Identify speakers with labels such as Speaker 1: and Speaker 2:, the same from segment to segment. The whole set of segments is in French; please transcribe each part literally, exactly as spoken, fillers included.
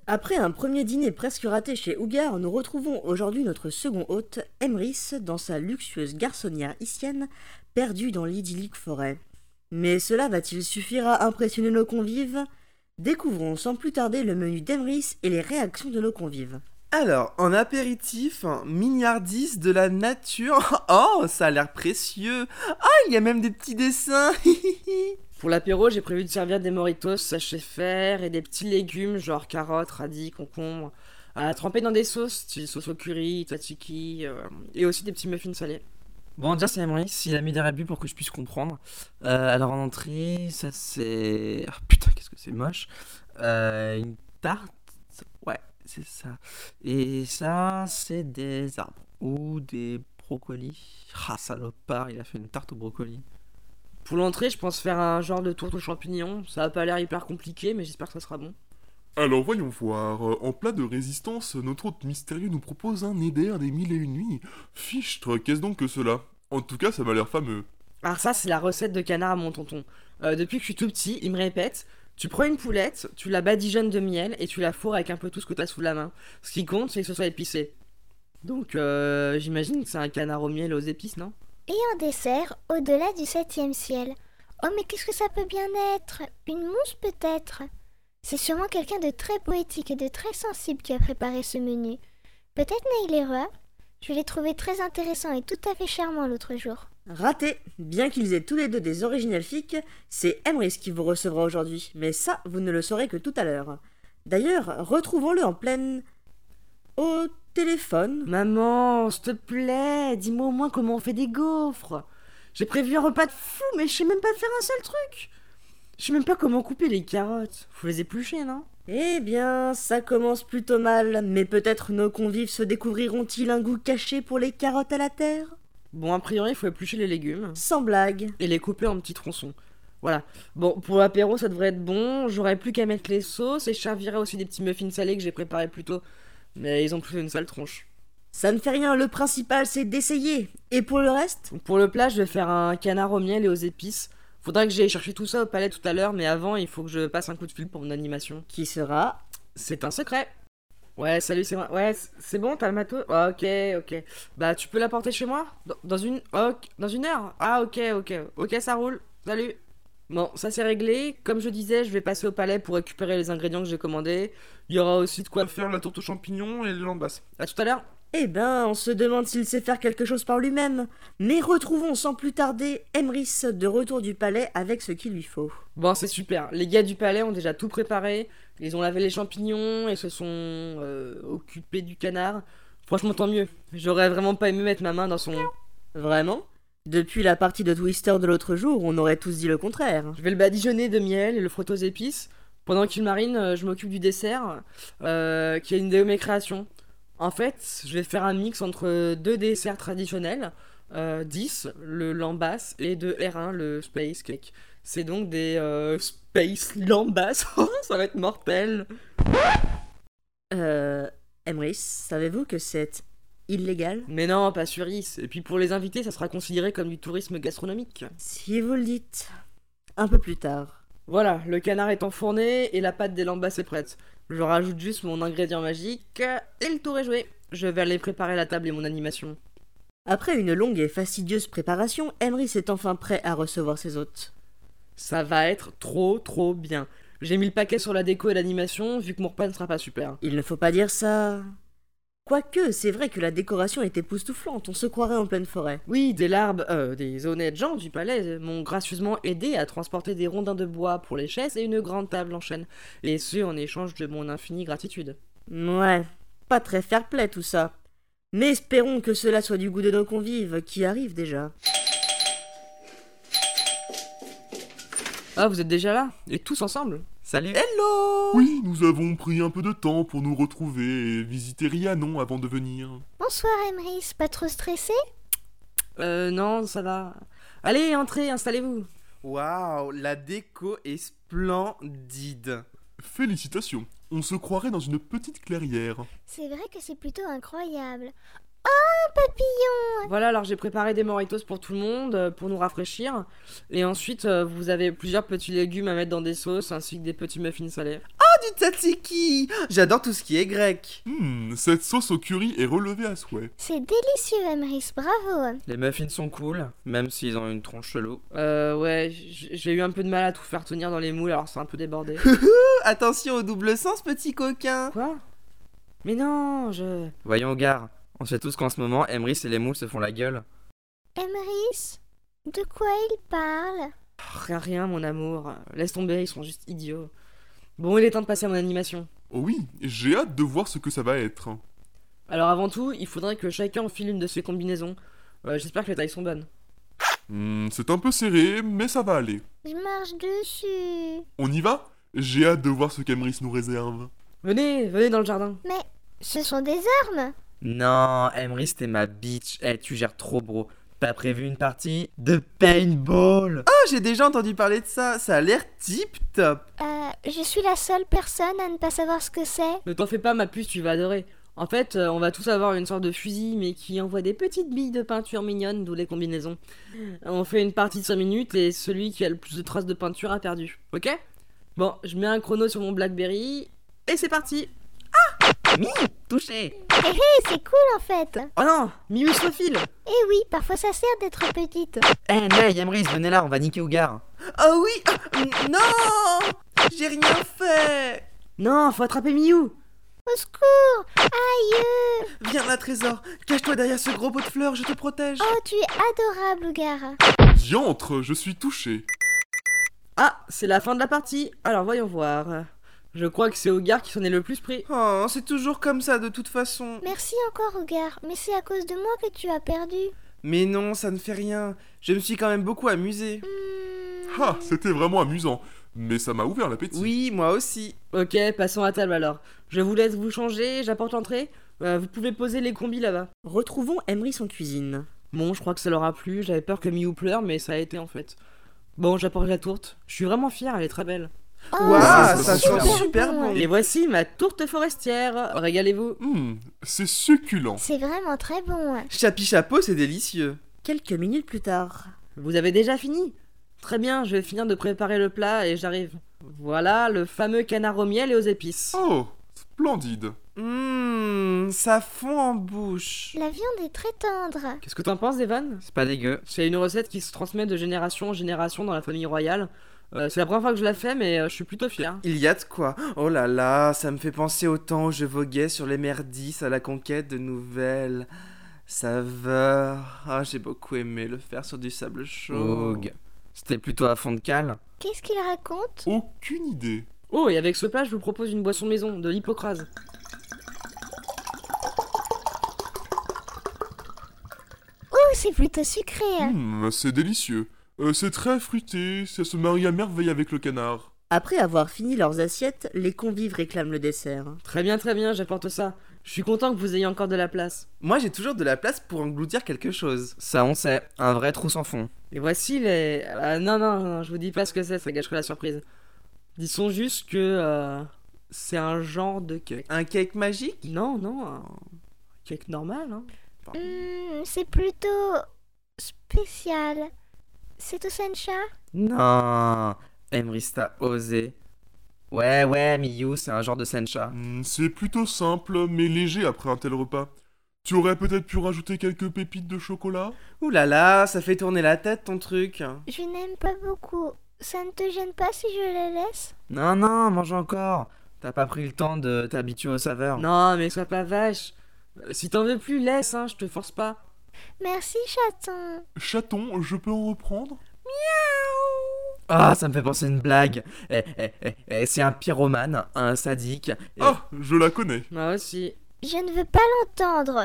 Speaker 1: Après un premier dîner presque raté chez Ougar, nous retrouvons aujourd'hui notre second hôte, Emrys, dans sa luxueuse garçonnière hissienne, perdue dans l'idyllique forêt. Mais cela va-t-il suffire à impressionner nos convives ? Découvrons sans plus tarder le menu d'Emrys et les réactions de nos convives.
Speaker 2: Alors, en apéritif, mignardise de la nature. Oh, ça a l'air précieux. Ah, il y a même des petits dessins.
Speaker 3: Pour l'apéro, j'ai prévu de servir des Moritos sachets faire et des petits légumes genre carottes, radis, concombres, à tremper dans des sauces, style sauce au curry, tzatziki, euh, et aussi des petits muffins salés. Bon, déjà, c'est Emrys, il a mis des rébus pour que je puisse comprendre. Euh, alors, en entrée, ça c'est... Ah putain, qu'est-ce que c'est moche. Euh, une tarte. Ouais, c'est ça. Et ça, c'est des arbres. Ou des brocolis. Ah, salopard, il a fait une tarte au brocoli. Pour l'entrée, je pense faire un genre de tourte aux champignons. Ça a pas l'air hyper compliqué, mais j'espère que ça sera bon.
Speaker 4: Alors voyons voir, en plat de résistance, notre hôte mystérieux nous propose un éder des mille et une nuits. Fichtre, qu'est-ce donc que cela ? En tout cas, ça m'a l'air fameux.
Speaker 3: Alors ça, c'est la recette de canard à mon tonton. Euh, depuis que je suis tout petit, il me répète, tu prends une poulette, tu la badigeonnes de miel et tu la fourres avec un peu tout ce que t'as sous la main. Ce qui compte, c'est que ce soit épicé. Donc, euh, j'imagine que c'est un canard au miel aux épices, non ?
Speaker 5: Et en dessert, au-delà du septième ciel. Oh mais qu'est-ce que ça peut bien être ? Une mousse peut-être ? C'est sûrement quelqu'un de très poétique et de très sensible qui a préparé ce menu. Peut-être Neil Leroy ? Je l'ai trouvé très intéressant et tout à fait charmant l'autre jour.
Speaker 1: Raté. Bien qu'ils aient tous les deux des originales fics, c'est Emrys qui vous recevra aujourd'hui, mais ça, vous ne le saurez que tout à l'heure. D'ailleurs, retrouvons-le en pleine... au téléphone.
Speaker 3: Maman, s'il te plaît, dis-moi au moins comment on fait des gaufres. J'ai prévu un repas de fou, mais je sais même pas faire un seul truc. Je sais même pas comment couper les carottes. Faut les éplucher, non ?
Speaker 1: Eh bien, ça commence plutôt mal, mais peut-être nos convives se découvriront-ils un goût caché pour les carottes à la terre ?
Speaker 3: Bon, a priori, il faut éplucher les légumes.
Speaker 1: Sans blague.
Speaker 3: Et les couper en petits tronçons. Voilà. Bon, pour l'apéro, ça devrait être bon. J'aurais plus qu'à mettre les sauces et je servirai aussi des petits muffins salés que j'ai préparés plus tôt. Mais ils ont plus une sale tronche.
Speaker 1: Ça ne fait rien, le principal c'est d'essayer. Et pour le reste ?
Speaker 3: Pour le plat, je vais faire un canard au miel et aux épices. Faudra que j'aille chercher tout ça au palais tout à l'heure, mais avant, il faut que je passe un coup de fil pour mon animation.
Speaker 1: Qui sera ?
Speaker 3: C'est un secret. Ouais, salut, c'est moi. Ouais, c'est bon, t'as le matos ? Ok, ok. Bah, tu peux l'apporter chez moi ? Dans une... Ok, dans une heure ? Ah, ok, ok. Ok, ça roule. Salut. Bon, ça c'est réglé. Comme je disais, je vais passer au palais pour récupérer les ingrédients que j'ai commandés. Il y aura aussi de quoi faire la tourte aux champignons et les lambasses. À tout à l'heure.
Speaker 1: Eh ben, on se demande s'il sait faire quelque chose par lui-même. Mais retrouvons sans plus tarder Emrys de retour du palais avec ce qu'il lui faut.
Speaker 3: Bon, c'est super. Les gars du palais ont déjà tout préparé. Ils ont lavé les champignons et se sont euh, occupés du canard. Franchement, tant mieux. J'aurais vraiment pas aimé mettre ma main dans son...
Speaker 1: Vraiment ? Depuis la partie de Twister de l'autre jour, on aurait tous dit le contraire.
Speaker 3: Je vais le badigeonner de miel et le frotter aux épices. Pendant qu'il marine, je m'occupe du dessert, euh, qui est une de mes créations. En fait, je vais faire un mix entre deux desserts traditionnels, euh, dix, le lambas, et de R un, le space cake. C'est donc des euh, space lambas. Ça va être mortel.
Speaker 1: Euh... Emrys, savez-vous que c'est illégal ?
Speaker 3: Mais non, pas sur Is. Et puis pour les invités, ça sera considéré comme du tourisme gastronomique.
Speaker 1: Si vous le dites. Un peu plus tard.
Speaker 3: Voilà, le canard est enfourné et la pâte des lambas est prête. Je rajoute juste mon ingrédient magique et le tour est joué. Je vais aller préparer la table et mon animation.
Speaker 1: Après une longue et fastidieuse préparation, Emrys est enfin prêt à recevoir ses hôtes.
Speaker 3: Ça va être trop trop bien. J'ai mis le paquet sur la déco et l'animation, vu que mon repas ne sera pas super.
Speaker 1: Il ne faut pas dire ça. Quoique, c'est vrai que la décoration est époustouflante, on se croirait en pleine forêt.
Speaker 3: Oui, des larbes, euh, des honnêtes gens du palais m'ont gracieusement aidé à transporter des rondins de bois pour les chaises et une grande table en chêne. Et ce, en échange de mon infinie gratitude.
Speaker 1: Ouais, pas très fair-play tout ça. Mais espérons que cela soit du goût de nos convives, qui arrivent déjà.
Speaker 3: Ah, vous êtes déjà là ? Et tous ensemble ? Salut.
Speaker 2: Hello.
Speaker 4: Oui, nous avons pris un peu de temps pour nous retrouver et visiter Rhiannon avant de venir.
Speaker 5: Bonsoir Emrys, pas trop stressé ?
Speaker 3: Euh, non, ça va. Allez, entrez, installez-vous.
Speaker 2: Waouh, la déco est splendide.
Speaker 4: Félicitations, on se croirait dans une petite clairière.
Speaker 5: C'est vrai que c'est plutôt incroyable. Oh, papillon !
Speaker 3: Voilà, alors j'ai préparé des Moritos pour tout le monde, euh, pour nous rafraîchir. Et ensuite, euh, vous avez plusieurs petits légumes à mettre dans des sauces, ainsi que des petits muffins salés.
Speaker 2: Oh, du tzatziki! J'adore tout ce qui est grec.
Speaker 4: Hmm, cette sauce au curry est relevée à souhait.
Speaker 5: C'est délicieux, Emrys, bravo.
Speaker 3: Les muffins sont cool, même s'ils ont une tronche chelou. Euh, ouais, j- j'ai eu un peu de mal à tout faire tenir dans les moules, alors c'est un peu débordé.
Speaker 2: Attention au double sens, petit coquin.
Speaker 3: Quoi? Mais non, je... Voyons, gare. On sait tous qu'en ce moment, Emrys et les moules se font la gueule.
Speaker 5: Emrys, de quoi il parle?
Speaker 3: Rien, rien, mon amour. Laisse tomber, ils sont juste idiots. Bon, il est temps de passer à mon animation.
Speaker 4: Oh oui, j'ai hâte de voir ce que ça va être.
Speaker 3: Alors avant tout, il faudrait que chacun enfile une de ses combinaisons. Euh, J'espère que les tailles sont bonnes.
Speaker 4: Hmm, c'est un peu serré, mais ça va aller.
Speaker 5: Je marche dessus.
Speaker 4: On y va? J'ai hâte de voir ce qu'Emrys nous réserve.
Speaker 3: Venez, venez dans le jardin.
Speaker 5: Mais ce sont des armes.
Speaker 3: Non, Emrys, t'es ma bitch. Eh, tu gères trop, bro. T'as prévu une partie de paintball?
Speaker 2: Oh, j'ai déjà entendu parler de ça. Ça a l'air tip top.
Speaker 5: Euh, je suis la seule personne à ne pas savoir ce que c'est.
Speaker 3: Ne t'en fais pas, ma puce, tu vas adorer. En fait, euh, on va tous avoir une sorte de fusil, mais qui envoie des petites billes de peinture mignonnes, d'où les combinaisons. On fait une partie de cinq minutes, et celui qui a le plus de traces de peinture a perdu. Ok? Bon, je mets un chrono sur mon Blackberry, et c'est parti. Ah! Mi! Touché!
Speaker 5: Hé hé, c'est cool en fait.
Speaker 3: Oh non! Miu se faufile!
Speaker 5: Eh oui, parfois ça sert d'être petite.
Speaker 3: Eh, May, Emrys, venez là, on va niquer Ougar.
Speaker 2: Oh oui! ah, Non! J'ai rien fait!
Speaker 3: Non, faut attraper Miu!
Speaker 5: Au secours. Aïe.
Speaker 2: Viens là, trésor. Cache-toi derrière ce gros pot de fleurs, je te protège.
Speaker 5: Oh, tu es adorable, Ougar.
Speaker 4: Diantre, je suis touché.
Speaker 3: Ah, c'est la fin de la partie. Alors voyons voir. Je crois que c'est Ougar qui s'en est le plus pris.
Speaker 2: Oh, c'est toujours comme ça de toute façon.
Speaker 5: Merci encore, Ougar, mais c'est à cause de moi que tu as perdu.
Speaker 2: Mais non, ça ne fait rien. Je me suis quand même beaucoup amusé.
Speaker 5: Hmm.
Speaker 4: Ah, c'était vraiment amusant. Mais ça m'a ouvert l'appétit.
Speaker 2: Oui, moi aussi.
Speaker 3: Ok, passons à table alors. Je vous laisse vous changer, j'apporte l'entrée. Euh, vous pouvez poser les combis là-bas.
Speaker 1: Retrouvons Emrys en cuisine.
Speaker 3: Bon, je crois que ça leur a plu. J'avais peur que Miu pleure, mais ça a été en fait. Bon, j'apporte la tourte. Je suis vraiment fière, elle est très belle.
Speaker 5: Oh,
Speaker 2: Waouh,
Speaker 4: ça
Speaker 2: ça
Speaker 4: sent
Speaker 2: sent super bon.
Speaker 3: Et voici ma tourte forestière. Régalez-vous.
Speaker 4: Hmm, c'est succulent.
Speaker 5: C'est vraiment très bon.
Speaker 2: Chapi chapeau, c'est délicieux.
Speaker 1: Quelques minutes plus tard.
Speaker 3: Vous avez déjà fini? Très bien, je vais finir de préparer le plat et j'arrive. Voilà le fameux canard au miel et aux épices.
Speaker 4: Oh, splendide.
Speaker 2: Mmm, ça fond en bouche.
Speaker 5: La viande est très tendre.
Speaker 3: Qu'est-ce que t'en penses, Evan? C'est pas dégueu. C'est une recette qui se transmet de génération en génération dans la famille royale. Euh, c'est la première fois que je la fais, mais euh, je suis plutôt fier.
Speaker 2: Il y a de quoi. Oh là là, ça me fait penser au temps où je voguais sur les mers d'Is à la conquête de nouvelles saveurs. Ah, j'ai beaucoup aimé le faire sur du sable chaud.
Speaker 3: Oug. C'était plutôt à fond de cale.
Speaker 5: Qu'est-ce qu'il raconte?
Speaker 4: Aucune idée.
Speaker 3: Oh, et avec ce plat, je vous propose une boisson maison, de l'hypocrase.
Speaker 5: Oh, c'est plutôt sucré.
Speaker 4: Hmm, c'est délicieux. Euh, c'est très fruité, ça se marie à merveille avec le canard.
Speaker 1: Après avoir fini leurs assiettes, les convives réclament le dessert.
Speaker 3: Très bien, très bien, j'apporte ça. Je suis content que vous ayez encore de la place.
Speaker 2: Moi, j'ai toujours de la place pour engloutir quelque chose.
Speaker 3: Ça, on sait, un vrai trou sans fond. Et voici les... Euh, non, non, non, je vous dis pas ce que c'est, ça gâcherait la surprise. Disons juste que... Euh, c'est un genre de cake.
Speaker 2: Un cake magique?
Speaker 3: Non, non, un cake normal, hein.
Speaker 5: Hmm, c'est plutôt spécial. C'est au sencha?
Speaker 3: Non, Emrys t'a osé. Ouais, ouais, Miyu, c'est un genre de sencha.
Speaker 4: Hmm, c'est plutôt simple, mais léger après un tel repas. Tu aurais peut-être pu rajouter quelques pépites de chocolat?
Speaker 2: Ouh là là, ça fait tourner la tête ton truc.
Speaker 5: Je n'aime pas beaucoup. Ça ne te gêne pas si je les laisse?
Speaker 3: Non, non, mange encore. T'as pas pris le temps de t'habituer aux saveurs. Non, mais sois pas vache. Euh, Si t'en veux plus, laisse, hein, je te force pas.
Speaker 5: Merci, chaton.
Speaker 4: Chaton, je peux en reprendre?
Speaker 3: Ah, ça me fait penser à une blague. Eh, eh, eh, eh, c'est un pyromane, un sadique. et-
Speaker 4: Ah, je la connais.
Speaker 3: Moi aussi.
Speaker 5: Je ne veux pas l'entendre.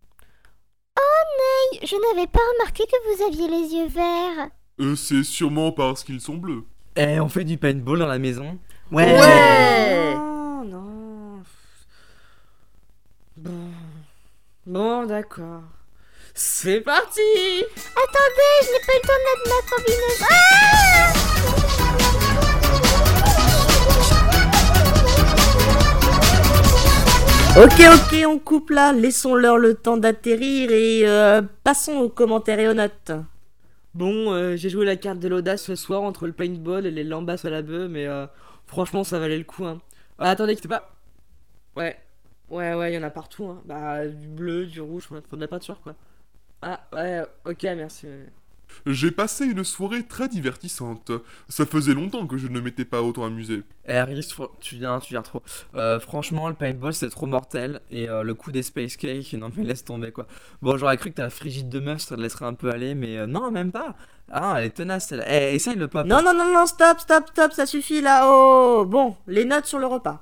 Speaker 5: Oh, Ney, je n'avais pas remarqué que vous aviez les yeux verts.
Speaker 4: Euh, c'est sûrement parce qu'ils sont bleus.
Speaker 3: Eh, on fait du paintball dans la maison?
Speaker 1: Ouais.
Speaker 3: Non, non. Bon, bon d'accord. C'est parti.
Speaker 5: Attendez, je n'ai pas eu le temps de mettre ma combinaison. Ah!
Speaker 1: Ok, ok, on coupe là, laissons-leur le temps d'atterrir et euh, passons aux commentaires et aux notes.
Speaker 3: Bon, euh, j'ai joué la carte de l'audace ce soir entre le paintball et les lambas à la bœuf, mais euh, franchement, ça valait le coup. Hein. Ah, attendez, quittez pas. Ouais, ouais, ouais, il y en a partout, hein. Bah, du bleu, du rouge, faut faut de la peinture, quoi. Ah, ouais, ok, merci. ouais.
Speaker 4: J'ai passé une soirée très divertissante. Ça faisait longtemps que je ne m'étais pas autant amusé.
Speaker 6: Eh, Riz, fr- tu viens, tu viens trop. Euh, franchement, le paintball, c'est trop mortel. Et euh, le coup des space cake, non mais laisse tomber quoi. Bon, j'aurais cru que ta frigide de meuf, ça te laisserait un peu aller, mais euh, non, même pas. Ah, elle est tenace, elle. Eh, essaye le pop.
Speaker 1: Non, non, non, non, stop, stop, stop, ça suffit là. Oh, bon, les notes sur le repas.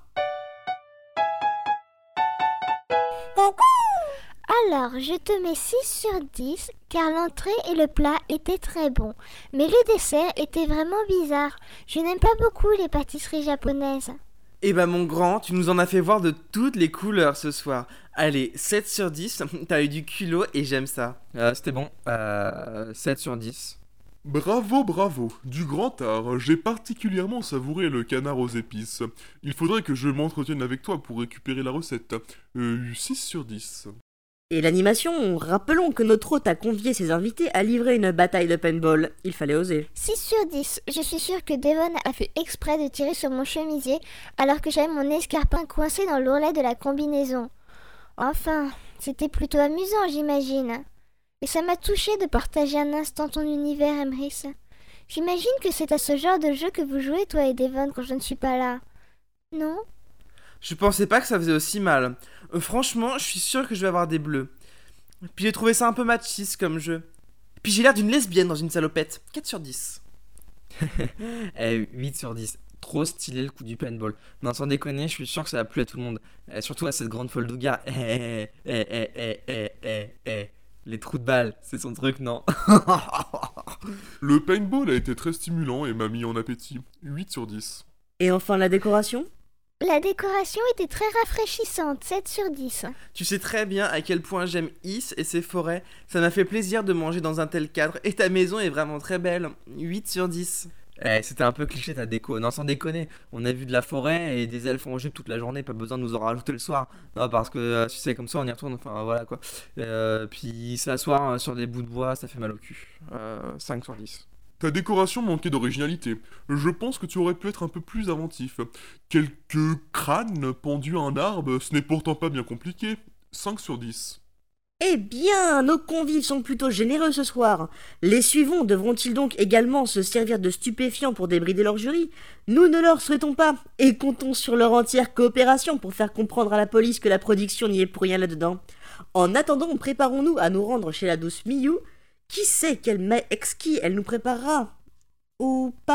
Speaker 5: Alors, je te mets six sur dix car l'entrée et le plat étaient très bons. Mais le dessert était vraiment bizarre. Je n'aime pas beaucoup les pâtisseries japonaises.
Speaker 2: Eh ben mon grand, tu nous en as fait voir de toutes les couleurs ce soir. Allez, sept sur dix, t'as eu du culot et j'aime ça.
Speaker 6: Euh, C'était bon. Euh, sept sur dix.
Speaker 4: Bravo, bravo. Du grand art, j'ai particulièrement savouré le canard aux épices. Il faudrait que je m'entretienne avec toi pour récupérer la recette. Euh, six sur dix.
Speaker 1: Et l'animation, rappelons que notre hôte a convié ses invités à livrer une bataille de paintball. Il fallait oser.
Speaker 5: six sur dix. Je suis sûre que Devon a fait exprès de tirer sur mon chemisier alors que j'avais mon escarpin coincé dans l'ourlet de la combinaison. Enfin, c'était plutôt amusant, j'imagine. Et ça m'a touché de partager un instant ton univers, Emrys. J'imagine que c'est à ce genre de jeu que vous jouez, toi et Devon, quand je ne suis pas là. Non ?
Speaker 2: Je pensais pas que ça faisait aussi mal. Euh, franchement, je suis sûr que je vais avoir des bleus. Puis j'ai trouvé ça un peu machiste comme jeu. Puis j'ai l'air d'une lesbienne dans une salopette. quatre sur dix.
Speaker 6: Eh, huit sur dix. Trop stylé le coup du paintball. Non, sans déconner, je suis sûr que ça va plu à tout le monde. Eh, surtout à cette grande folle d'Ougar. Eh, eh, eh, eh, eh, eh, eh, eh. Les trous de balles, c'est son truc, non?
Speaker 4: Le paintball a été très stimulant et m'a mis en appétit. huit sur dix.
Speaker 1: Et enfin la décoration ?
Speaker 5: La décoration était très rafraîchissante, sept sur dix.
Speaker 2: Tu sais très bien à quel point j'aime Is et ses forêts. Ça m'a fait plaisir de manger dans un tel cadre. Et ta maison est vraiment très belle. huit sur dix.
Speaker 6: Eh, c'était un peu cliché ta déco. Non, sans déconner. On a vu de la forêt et des elfes en jupe toute la journée. Pas besoin de nous en rajouter le soir. Non, parce que euh, tu sais, comme ça on y retourne. Enfin, voilà quoi. Euh, puis s'asseoir euh, sur des bouts de bois, ça fait mal au cul. Euh, cinq sur dix.
Speaker 4: Ta décoration manquait d'originalité. Je pense que tu aurais pu être un peu plus inventif. Quelques crânes pendus à un arbre, ce n'est pourtant pas bien compliqué. cinq sur dix.
Speaker 1: Eh bien, nos convives sont plutôt généreux ce soir. Les suivants devront-ils donc également se servir de stupéfiants pour débrider leur jury ? Nous ne leur souhaitons pas, et comptons sur leur entière coopération pour faire comprendre à la police que la production n'y est pour rien là-dedans. En attendant, préparons-nous à nous rendre chez la douce Miyu. Qui sait quel mets exquis elle nous préparera ? Ou pas ?